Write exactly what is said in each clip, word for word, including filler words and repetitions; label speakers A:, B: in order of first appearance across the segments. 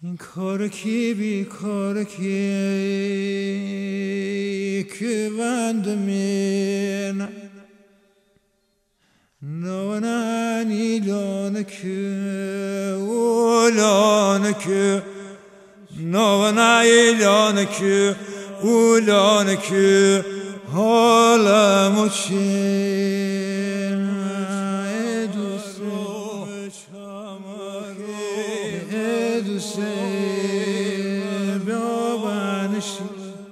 A: این کار کی بی کار کی که بندمین نوانانی لانکه اولانکه نوانایی لانکه اولانکه حالمو چین دوسته بیابانشی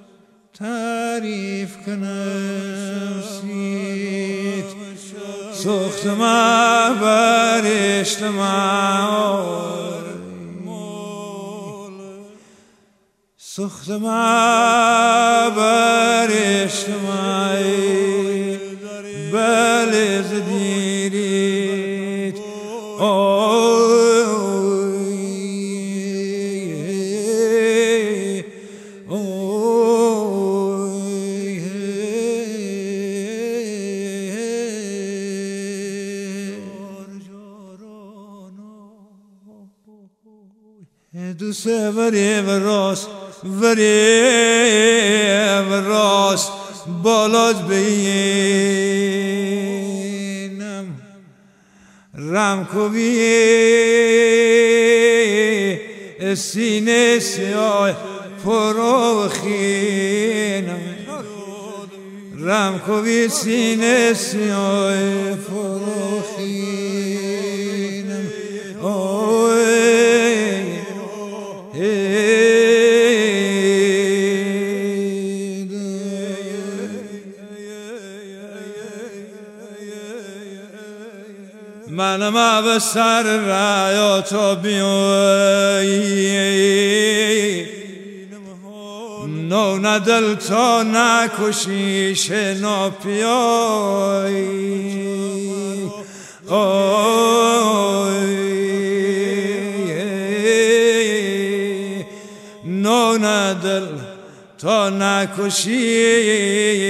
A: تعریف کنم سیت سخت ما برشت ما سخت ما برشت ما بله زدیریت دوسته وری و راست وری و راست بالات بینم رم کوبی سینه سیاه فروخینم رم کوبی سینه سیاه فروخینم منم به سر ریا تو بیایی نو ندل تو نکشی شنا پیایی نو ندل تو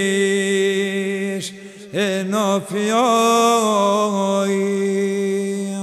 A: نکشیش نو پیایی